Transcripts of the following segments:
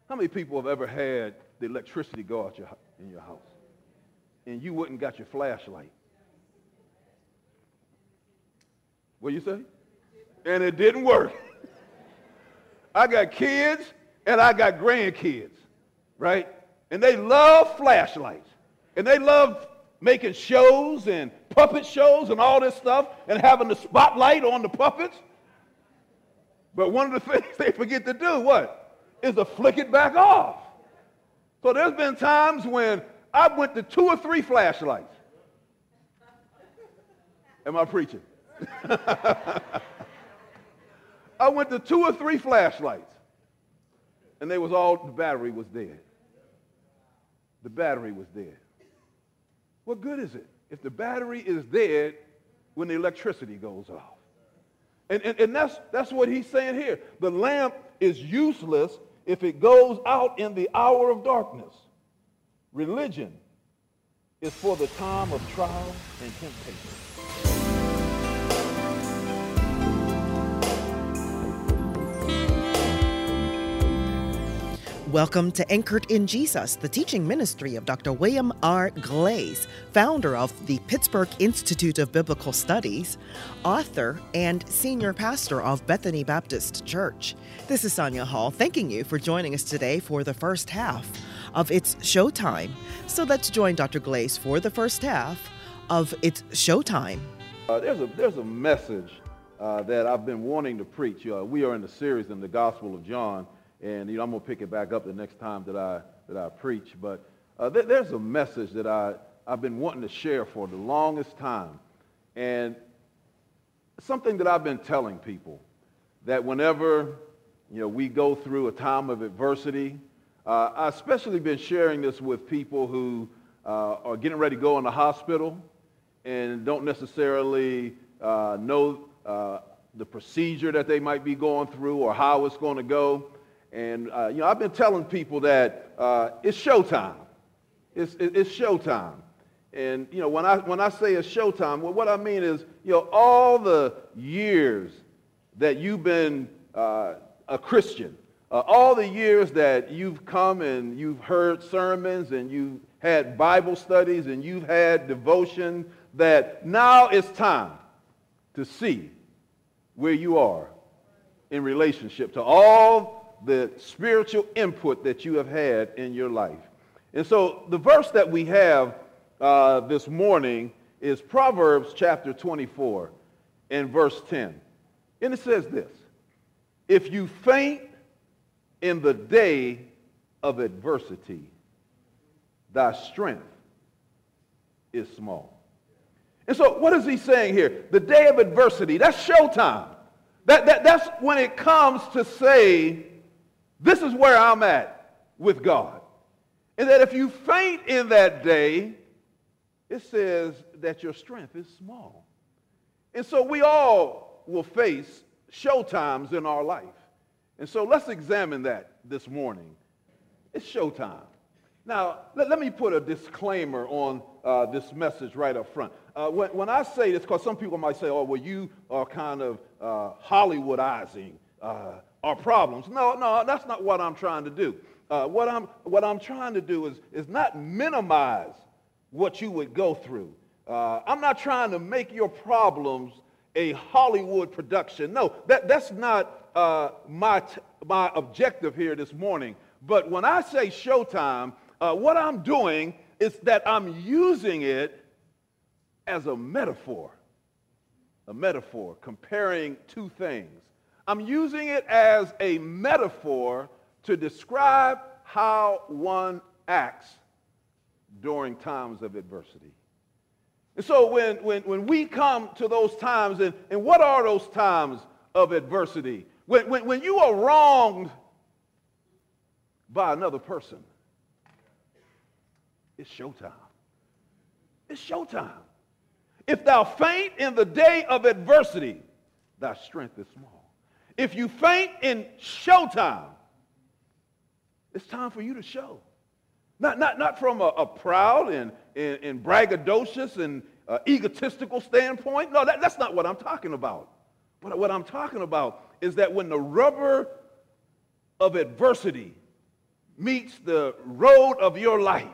How many people have ever had the electricity go out in your house and you wouldn't got your flashlight? What you say? And it didn't work. I got kids and I got grandkids, right? And they love flashlights. And they love making shows and puppet shows and all this stuff and having the spotlight on the puppets. But one of the things they forget to do, what? Is to flick it back off. So there's been times when I went to 2 or 3 flashlights. Am I preaching? I went to 2 or 3 flashlights. And the battery was dead. The battery was dead. What good is it if the battery is dead when the electricity goes off? And that's what he's saying here. The lamp is useless if it goes out in the hour of darkness. Religion is for the time of trial and temptation. Welcome to Anchored in Jesus, the teaching ministry of Dr. William R. Glaze, founder of the Pittsburgh Institute of Biblical Studies, author, and senior pastor of Bethany Baptist Church. This is Sonia Hall, thanking you for joining us today for the first half of It's Showtime. So let's join Dr. Glaze for the first half of It's Showtime. There's a message that I've been wanting to preach. We are in the series in the Gospel of John. And I'm going to pick it back up the next time that I preach. But there's a message that I've been wanting to share for the longest time. And something that I've been telling people, that whenever we go through a time of adversity, I've especially been sharing this with people who are getting ready to go in the hospital and don't necessarily know the procedure that they might be going through or how it's going to go. And, I've been telling people that it's showtime. It's showtime. And, when I say it's showtime, well, what I mean is, all the years that you've been a Christian, all the years that you've come and you've heard sermons and you've had Bible studies and you've had devotion, that now it's time to see where you are in relationship to all the spiritual input that you have had in your life. And so the verse that we have this morning is Proverbs chapter 24 and verse 10. And it says this: if you faint in the day of adversity, thy strength is small. And so what is he saying here? The day of adversity, that's showtime. That's when it comes to say, this is where I'm at with God. And that if you faint in that day, it says that your strength is small. And so we all will face showtimes in our life. And so let's examine that this morning. It's showtime. Now, let me put a disclaimer on this message right up front. When I say this, because some people might say, oh, well, you are kind of Hollywoodizing our problems. No, that's not what I'm trying to do. What I'm trying to do is not minimize what you would go through. I'm not trying to make your problems a Hollywood production. No, that's not my objective here this morning. But when I say showtime, what I'm doing is that I'm using it as a metaphor, comparing two things. I'm using it as a metaphor to describe how one acts during times of adversity. And so when we come to those times, and what are those times of adversity? When you are wronged by another person, it's showtime. It's showtime. If thou faint in the day of adversity, thy strength is small. If you faint in showtime, it's time for you to show. Not from a proud and braggadocious and egotistical standpoint. No, that's not what I'm talking about. But what I'm talking about is that when the rubber of adversity meets the road of your life,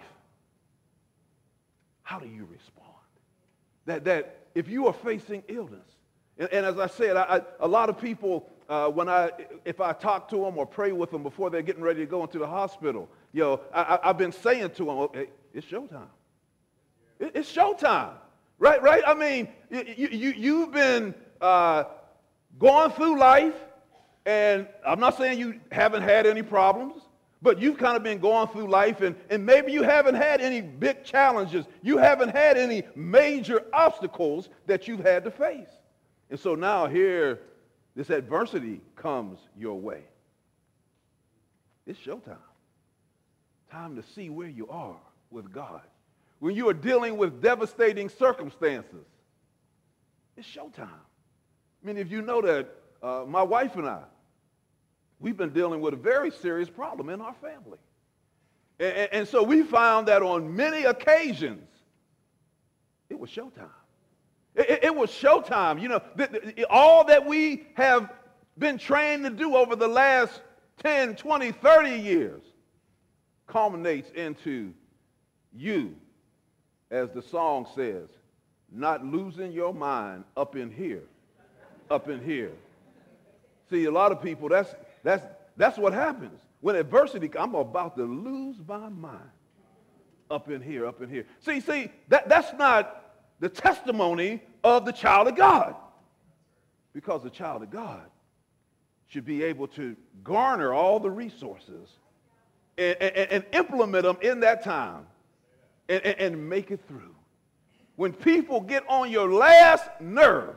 how do you respond? That if you are facing illness, and as I said, a lot of people, if I talk to them or pray with them before they're getting ready to go into the hospital, I've been saying to them, okay, it's showtime. It's showtime, right? I mean, you've been going through life, and I'm not saying you haven't had any problems, but you've kind of been going through life, and maybe you haven't had any big challenges. You haven't had any major obstacles that you've had to face. And so now here, this adversity comes your way. It's showtime. Time to see where you are with God. When you are dealing with devastating circumstances, it's showtime. I mean, if you know that my wife and I, we've been dealing with a very serious problem in our family. And so we found that on many occasions, it was showtime. It was showtime. You know, all that we have been trained to do over the last 10, 20, 30 years culminates into you, as the song says, not losing your mind up in here. Up in here. See, a lot of people, that's what happens. When adversity comes, I'm about to lose my mind. Up in here, up in here. See, that's not the testimony of the child of God. Because the child of God should be able to garner all the resources and implement them in that time and make it through. When people get on your last nerve,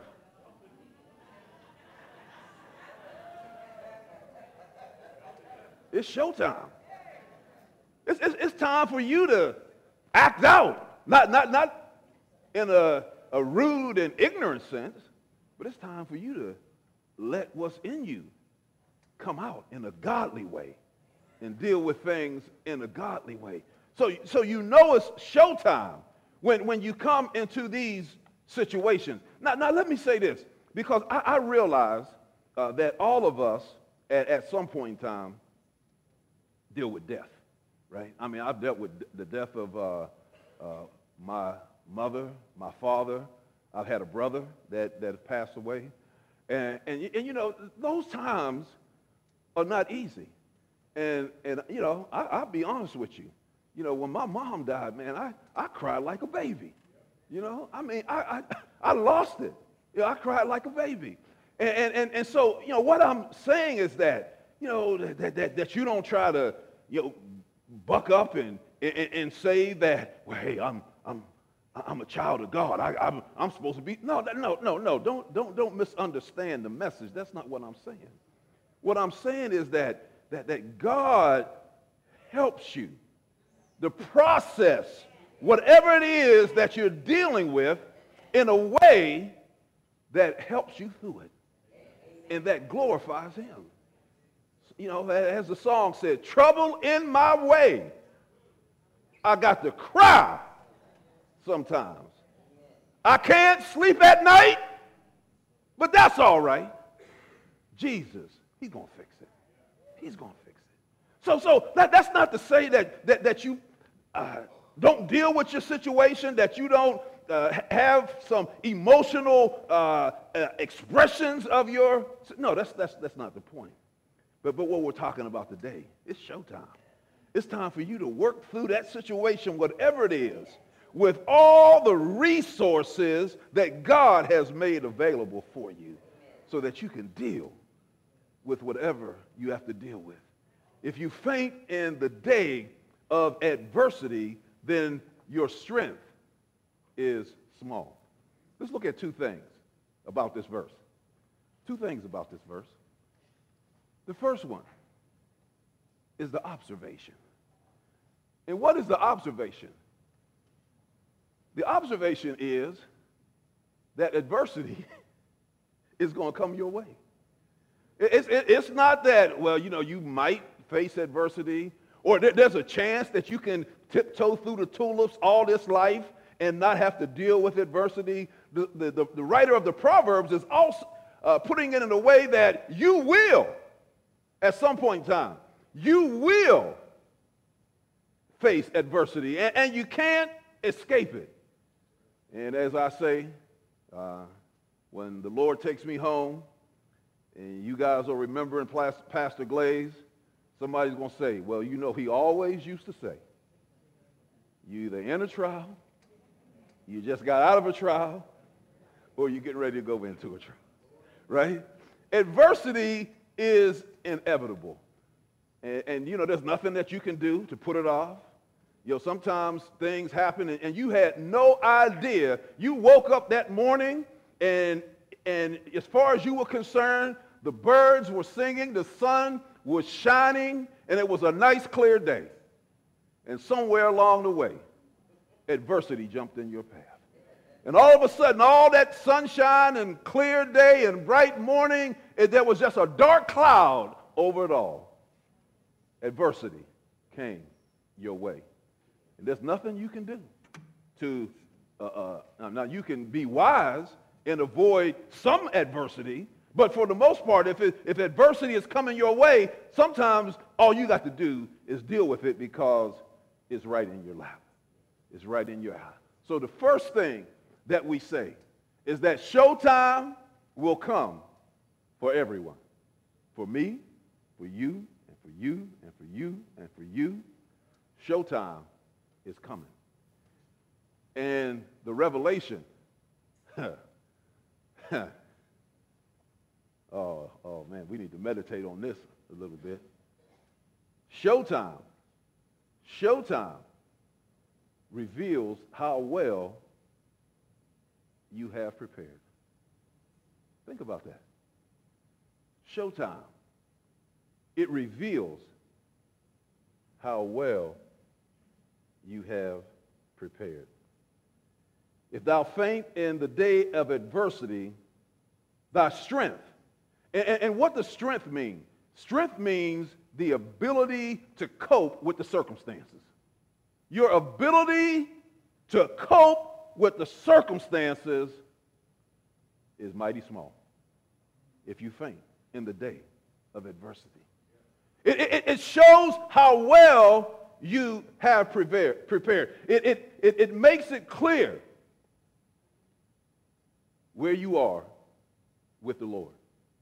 it's showtime. It's time for you to act out. Not in a rude and ignorant sense, but it's time for you to let what's in you come out in a godly way and deal with things in a godly way. So you know it's showtime when you come into these situations. Now let me say this, because I realize that all of us at some point in time deal with death, right? I mean, I've dealt with the death of my mother, my father. I've had a brother that has passed away. And you know, those times are not easy. And you know, I'll be honest with you. You know, when my mom died, man, I cried like a baby. You know, I mean, I lost it. You know, I cried like a baby. And so, you know, what I'm saying is that, you know, that you don't try to, you know, buck up and say that, well, hey, I'm a child of God. I'm supposed to be. No. Don't misunderstand the message. That's not what I'm saying. What I'm saying is that God helps you to process whatever it is that you're dealing with in a way that helps you through it and that glorifies him. You know, as the song said, trouble in my way. I got to cry sometimes. I can't sleep at night, but that's all right. Jesus, he's going to fix it. He's going to fix it. So that's not to say that you don't deal with your situation, that you don't have some emotional expressions of your. No, that's not the point. But what we're talking about today, it's showtime. It's time for you to work through that situation, whatever it is, with all the resources that God has made available for you so that you can deal with whatever you have to deal with. If you faint in the day of adversity, then your strength is small. Let's look at two things about this verse. Two things about this verse. The first one is the observation. And what is the observation? The observation is that adversity is going to come your way. It's not that, well, you know, you might face adversity, or there's a chance that you can tiptoe through the tulips all this life and not have to deal with adversity. The writer of the Proverbs is also putting it in a way that you will, at some point in time, you will face adversity, and you can't escape it. And as I say, when the Lord takes me home, and you guys are remembering Pastor Glaze, somebody's going to say, well, you know, he always used to say, you either in a trial, you just got out of a trial, or you're getting ready to go into a trial, right? Adversity is inevitable. And you know, there's nothing that you can do to put it off. You know, sometimes things happen and you had no idea. You woke up that morning and as far as you were concerned, the birds were singing, the sun was shining, and it was a nice clear day. And somewhere along the way, adversity jumped in your path. And all of a sudden, all that sunshine and clear day and bright morning, there was just a dark cloud over it all. Adversity came your way. And there's nothing you can do to, now you can be wise and avoid some adversity, but for the most part, if adversity is coming your way, sometimes all you got to do is deal with it because it's right in your lap. It's right in your eye. So the first thing that we say is that showtime will come for everyone. For me, for you, and for you, and for you, and for you. Showtime is coming. And the revelation, oh man, we need to meditate on this a little bit. Showtime reveals how well you have prepared. Think about that. Showtime. It reveals how well you have prepared. If thou faint in the day of adversity, thy strength. And what does strength mean? Strength means the ability to cope with the circumstances. Your ability to cope with the circumstances is mighty small if you faint in the day of adversity. It shows how well you have prepared. It makes it clear where you are with the Lord.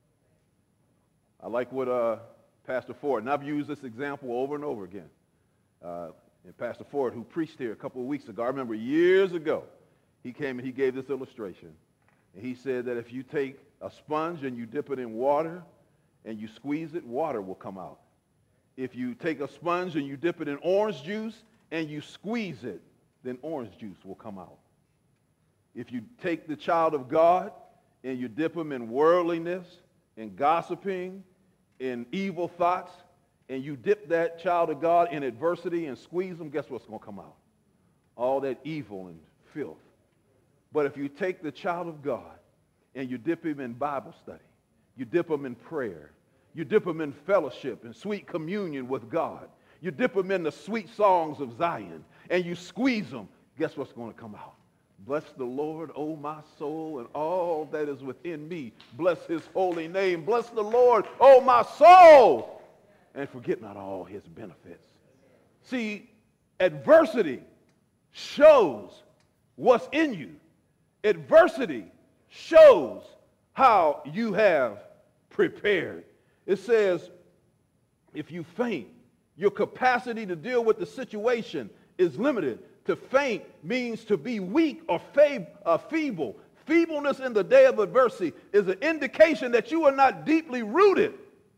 I like what Pastor Ford, and I've used this example over and over again. And Pastor Ford, who preached here a couple of weeks ago, I remember years ago, he came and he gave this illustration. And he said that if you take a sponge and you dip it in water and you squeeze it, water will come out. If you take a sponge and you dip it in orange juice and you squeeze it, then orange juice will come out. If you take the child of God and you dip him in worldliness, in gossiping, in evil thoughts, and you dip that child of God in adversity and squeeze them, guess what's going to come out? All that evil and filth. But if you take the child of God and you dip him in Bible study, you dip him in prayer, you dip him in fellowship and sweet communion with God, you dip him in the sweet songs of Zion, and you squeeze them, guess what's going to come out? Bless the Lord, O my soul, and all that is within me. Bless his holy name. Bless the Lord, O my soul, and forget not all his benefits. See, adversity shows what's in you. Adversity shows how you have prepared. It says, if you faint, your capacity to deal with the situation is limited. To faint means to be weak or feeble. Feebleness in the day of adversity is an indication that you are not deeply rooted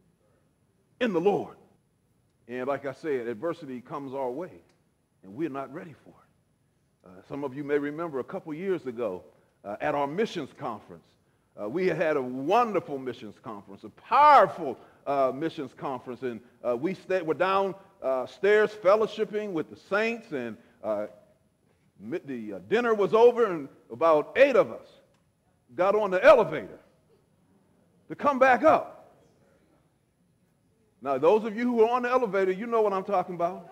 in the Lord. And like I said, adversity comes our way, and we're not ready for it. Some of you may remember a couple years ago at our missions conference, we had a wonderful missions conference, a powerful missions conference, and we're downstairs fellowshipping with the saints, and the dinner was over, and about 8 of us got on the elevator to come back up. Now, those of you who were on the elevator, you know what I'm talking about.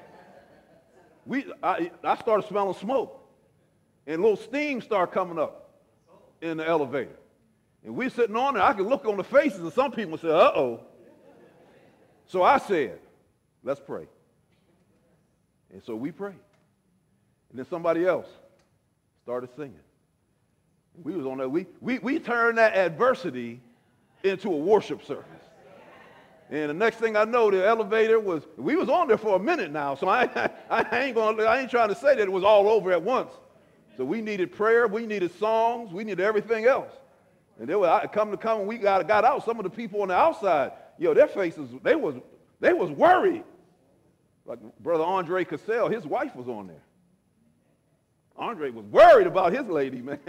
I started smelling smoke, and a little steam started coming up in the elevator. And we're sitting on there. I could look on the faces of some people and say, uh-oh. So I said, let's pray. And so we prayed. And then somebody else started singing. We was on that. We turned that adversity into a worship service. And the next thing I know, the elevator we was on there for a minute now, so I ain't trying to say that it was all over at once. So we needed prayer, we needed songs, we needed everything else. And they were when we got out, some of the people on the outside, their faces, they was worried. Like Brother Andre Cassell, his wife was on there. Andre was worried about his lady, man.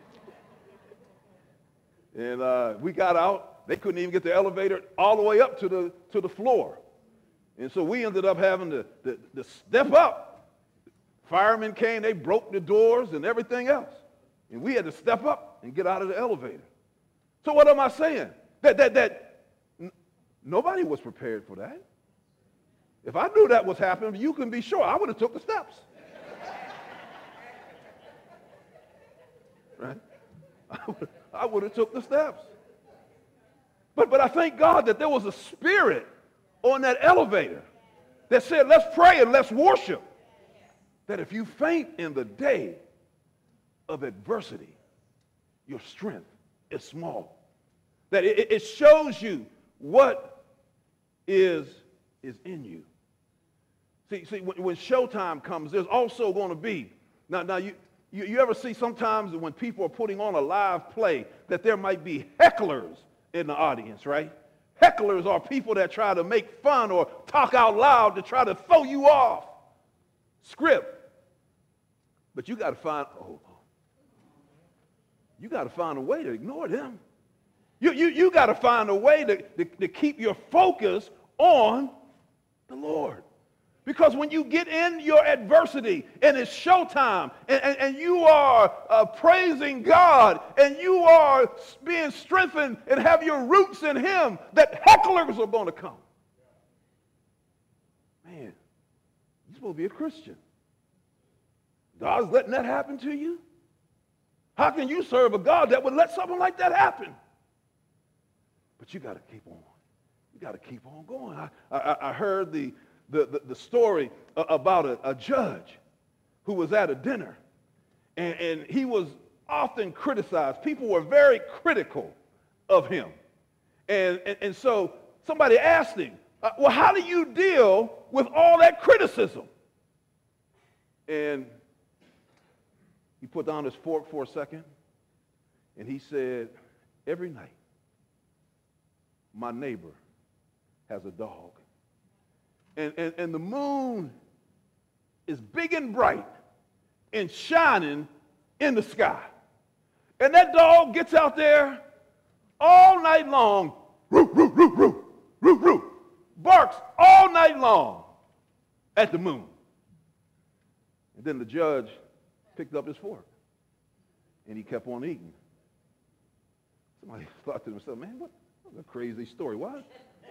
And we got out. They couldn't even get the elevator all the way up to the floor. And so we ended up having to step up. Firemen came, they broke the doors and everything else. And we had to step up and get out of the elevator. So what am I saying? That nobody was prepared for that. If I knew that was happening, you can be sure I would have took the steps. Right? I would have took the steps. But I thank God that there was a spirit on that elevator that said, let's pray and let's worship. That if you faint in the day of adversity, your strength is small. That it shows you what is in you. See, when showtime comes, there's also going to be, now you ever see sometimes when people are putting on a live play that there might be hecklers in the audience, right? Hecklers are people that try to make fun or talk out loud to try to throw you off script. But you got to find a way to ignore them. You got to find a way to keep your focus on the Lord. Because when you get in your adversity and it's showtime and you are praising God and you are being strengthened and have your roots in Him, that hecklers are going to come. Man, you're supposed to be a Christian. God's letting that happen to you? How can you serve a God that would let something like that happen? But you got to keep on. You got to keep on going. I heard the story about a judge who was at a dinner, and he was often criticized. People were very critical of him. And so somebody asked him, well, how do you deal with all that criticism? And he put down his fork for a second, and he said, every night, my neighbor has a dog. And the moon is big and bright and shining in the sky. And that dog gets out there all night long, roo, roo, roo, roo, roo, roo, barks all night long at the moon. And then the judge picked up his fork and he kept on eating. Somebody thought to themselves, man, what a crazy story. Why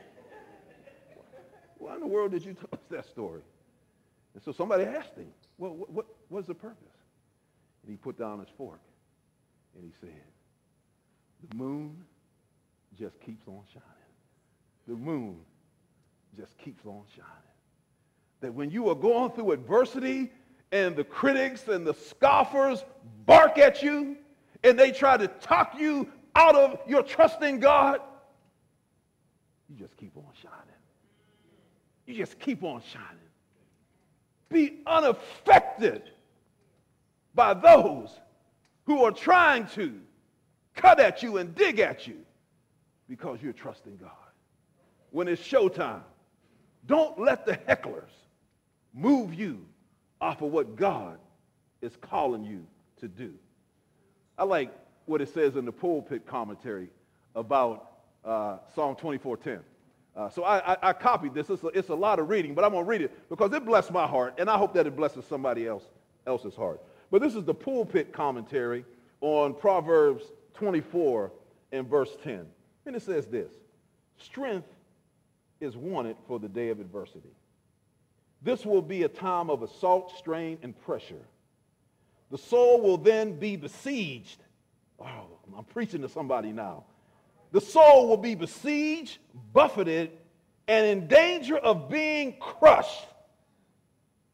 in the world did you tell us that story? And so somebody asked him, well, what's the purpose? And he put down his fork and he said, the moon just keeps on shining. The moon just keeps on shining. That when you are going through adversity and the critics and the scoffers bark at you and they try to talk you out of your trust in God, you just keep on shining. You just keep on shining. Be unaffected by those who are trying to cut at you and dig at you because you're trusting God. When it's showtime, don't let the hecklers move you off of what God is calling you to do. I like what it says in the pulpit commentary about Psalm 24:10. So I copied this. It's a lot of reading, but I'm going to read it because it blessed my heart, and I hope that it blesses somebody else's heart. But this is the pulpit commentary on Proverbs 24 and verse 10. And it says this: strength is wanted for the day of adversity. This will be a time of assault, strain, and pressure. The soul will then be besieged. Oh, I'm preaching to somebody now. The soul will be besieged, buffeted, and in danger of being crushed.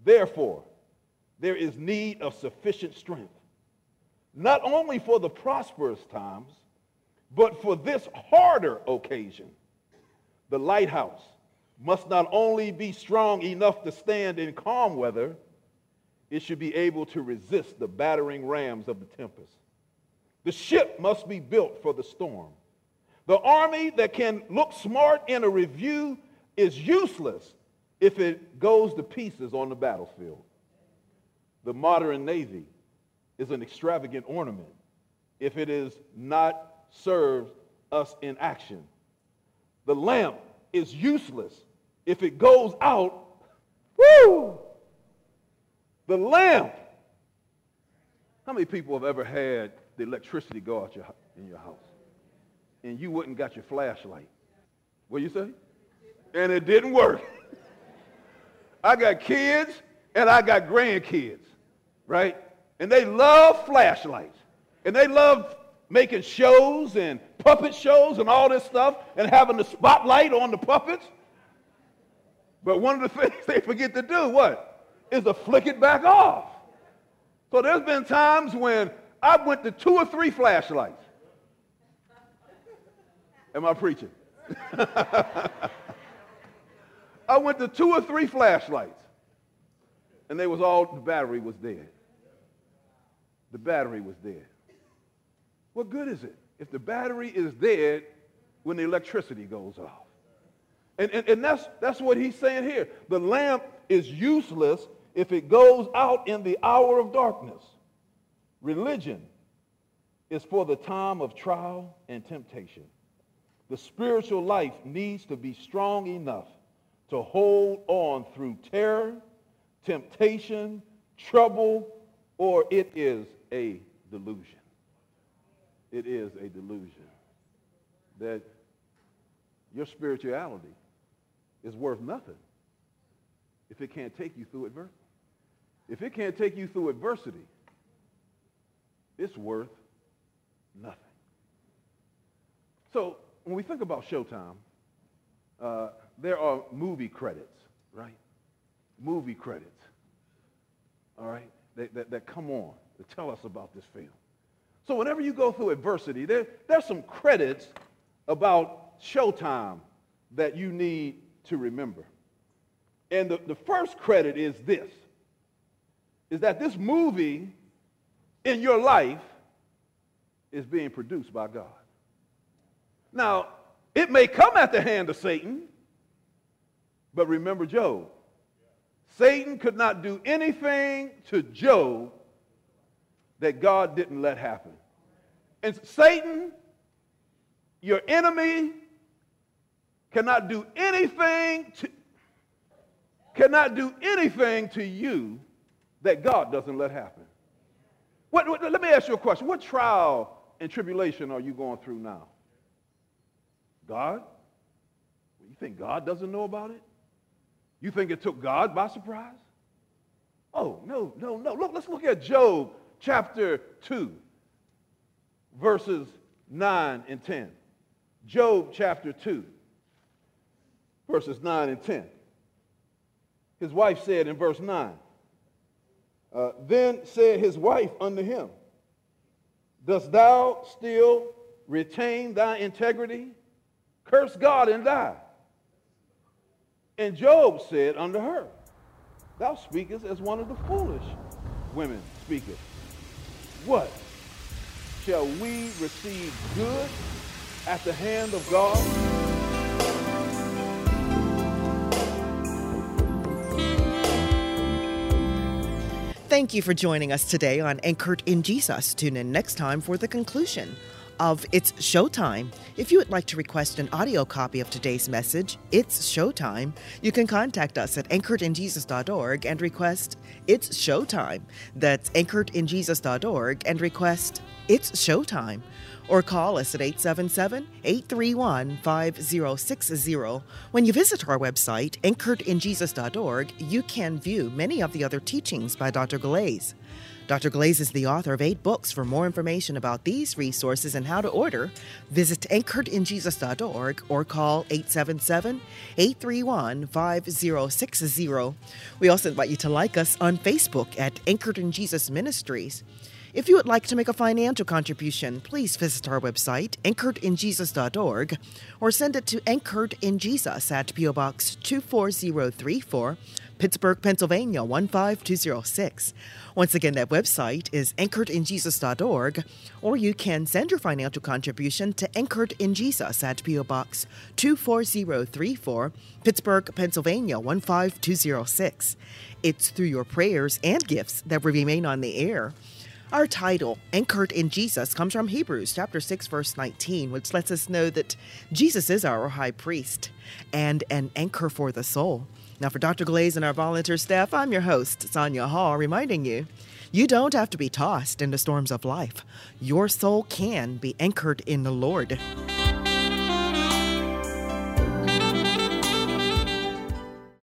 Therefore, there is need of sufficient strength, not only for the prosperous times, but for this harder occasion. The lighthouse must not only be strong enough to stand in calm weather, it should be able to resist the battering rams of the tempest. The ship must be built for the storm. The army that can look smart in a review is useless if it goes to pieces on the battlefield. The modern Navy is an extravagant ornament if it is not served us in action. The lamp is useless if it goes out. Woo! The lamp. How many people have ever had the electricity go out in your house and you wouldn't got your flashlight? What you say? And it didn't work. I got kids and I got grandkids, right? And they love flashlights. And they love making shows and puppet shows and all this stuff and having the spotlight on the puppets. But one of the things they forget to do, what? Is to flick it back off. So there's been times when I went to 2 or 3 flashlights. Am I preaching? I went to 2 or 3 flashlights, and the battery was dead. The battery was dead. What good is it if the battery is dead when the electricity goes off? And that's what he's saying here. The lamp is useless if it goes out in the hour of darkness. Religion is for the time of trial and temptation. The spiritual life needs to be strong enough to hold on through terror, temptation, trouble, or it is a delusion. It is a delusion that your spirituality is worth nothing if it can't take you through adversity. If it can't take you through adversity, it's worth nothing. So when we think about Showtime, there are movie credits, right? Movie credits, all right, that come on to tell us about this film. So whenever you go through adversity, there's some credits about Showtime that you need to remember. And the first credit is this, is that this movie in your life is being produced by God. Now, it may come at the hand of Satan, but remember Job. Satan could not do anything to Job that God didn't let happen. And Satan, your enemy, cannot do anything to you that God doesn't let happen. Let me ask you a question. What trial and tribulation are you going through now? God? You think God doesn't know about it? You think it took God by surprise? Oh, no. Look, let's look at Job chapter 2, verses 9 and 10. Job chapter 2, verses 9 and 10. His wife said in verse 9, then said his wife unto him, dost thou still retain thy integrity? Curse God and die. And Job said unto her, thou speakest as one of the foolish women speaketh. What? Shall we receive good at the hand of God? Thank you for joining us today on Anchored in Jesus. Tune in next time for the conclusion of It's Showtime. If you would like to request an audio copy of today's message, It's Showtime, you can contact us at anchoredinjesus.org and request It's Showtime. That's anchoredinjesus.org and request It's Showtime. Or call us at 877-831-5060. When you visit our website, anchoredinjesus.org, you can view many of the other teachings by Dr. Glaze. Dr. Glaze is the author of 8 books. For more information about these resources and how to order, visit anchoredinjesus.org or call 877-831-5060. We also invite you to like us on Facebook at Anchored in Jesus Ministries. If you would like to make a financial contribution, please visit our website, anchoredinjesus.org, or send it to Anchored in Jesus at P.O. Box 24034, Pittsburgh, Pennsylvania 15206. Once again, that website is anchoredinjesus.org, or you can send your financial contribution to Anchored in Jesus at P.O. Box 24034, Pittsburgh, Pennsylvania 15206. It's through your prayers and gifts that we remain on the air. Our title, Anchored in Jesus, comes from Hebrews chapter 6, verse 19, which lets us know that Jesus is our high priest and an anchor for the soul. Now, for Dr. Glaze and our volunteer staff, I'm your host, Sonia Hall, reminding you, you don't have to be tossed in the storms of life. Your soul can be anchored in the Lord.